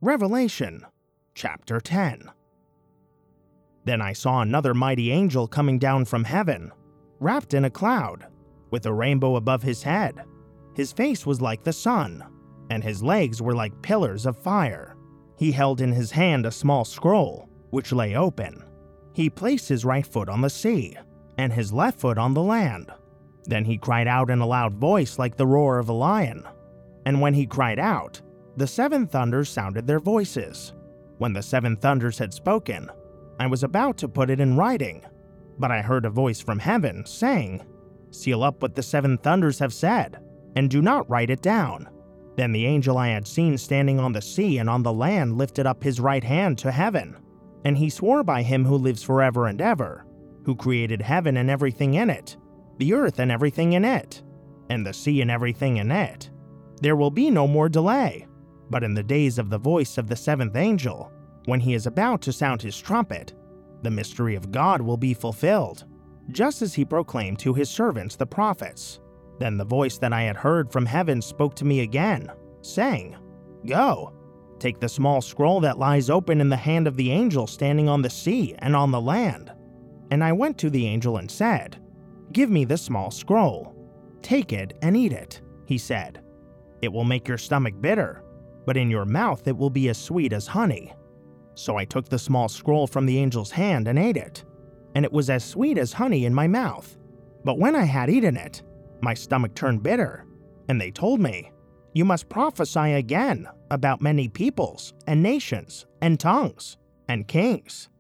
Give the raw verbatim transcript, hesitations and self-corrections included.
Revelation, chapter ten. Then I saw another mighty angel coming down from heaven, wrapped in a cloud, with a rainbow above his head. His face was like the sun, and his legs were like pillars of fire. He held in his hand a small scroll, which lay open. He placed his right foot on the sea, and his left foot on the land. Then he cried out in a loud voice like the roar of a lion. And when he cried out, the seven thunders sounded their voices. When the seven thunders had spoken, I was about to put it in writing, but I heard a voice from heaven saying, "Seal up what the seven thunders have said, and do not write it down." Then the angel I had seen standing on the sea and on the land lifted up his right hand to heaven, and he swore by him who lives forever and ever, who created heaven and everything in it, the earth and everything in it, and the sea and everything in it. There will be no more delay. But in the days of the voice of the seventh angel, when he is about to sound his trumpet, the mystery of God will be fulfilled, just as he proclaimed to his servants the prophets. Then the voice that I had heard from heaven spoke to me again, saying, "Go, take the small scroll that lies open in the hand of the angel standing on the sea and on the land." And I went to the angel and said, "Give me the small scroll. Take it and eat it," he said. "It will make your stomach bitter, but in your mouth it will be as sweet as honey." So I took the small scroll from the angel's hand and ate it, and it was as sweet as honey in my mouth. But when I had eaten it, my stomach turned bitter, and they told me, "You must prophesy again about many peoples and nations and tongues and kings."